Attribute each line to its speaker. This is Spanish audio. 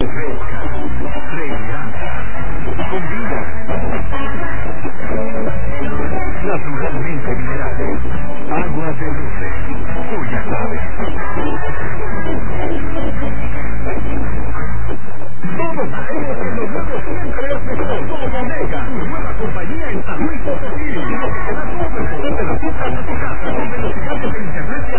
Speaker 1: fresca, relajada, con vida. Naturalmente minerales, agua de dulce, tú ya sabes. Todos sabemos que lo nuevo siempre es mejor. Como Omega, tu nueva compañía en San Luis Potosí. Lo que te da todo el poder de las cifras de tu casa, con velocidades de internet y